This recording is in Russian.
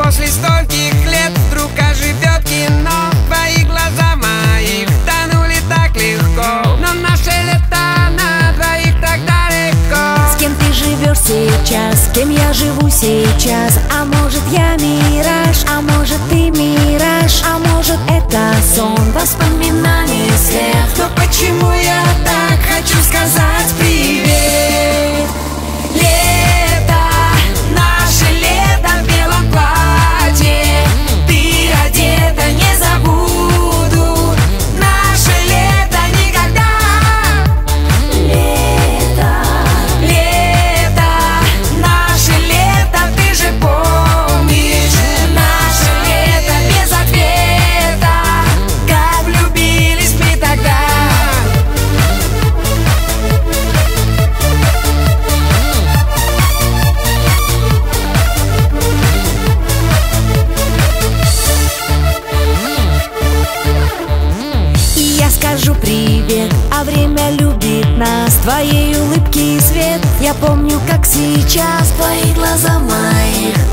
После стольких лет вдруг оживет кино. Твои глаза мои тонули так легко, но наше лето на двоих так далеко. С кем ты живешь сейчас, с кем я живу сейчас? А может я мираж, а может ты мираж, а может это сон, воспоминания, свет. Но почему я так хочу сказать привет? Лето, наше лето в белом платье. Ты одета, не забуду наше лето никогда. Лето, Лето, наше лето, ты же помнишь. Наше лето без ответа, как влюбились мы тогда. и я скажу привет, а время любит нас. Твоей улыбки свет, я помню как сейчас. Твои глаза моих